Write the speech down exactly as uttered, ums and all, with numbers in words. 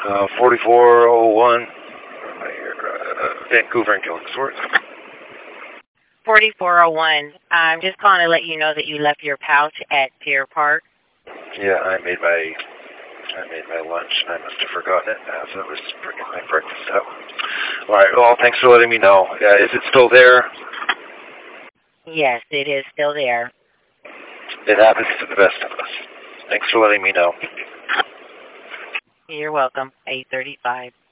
Uh, forty-four oh one, uh, Vancouver and Killingsworth. forty-four oh one. I'm just calling to let you know that you left your pouch at Pier Park. Yeah, I made my I made my lunch and I must have forgotten it as I was bringing my breakfast out. All right, well, thanks for letting me know. Uh, is it still there? Yes, it is still there. It happens to the best of us. Thanks for letting me know. You're welcome. eight thirty-five.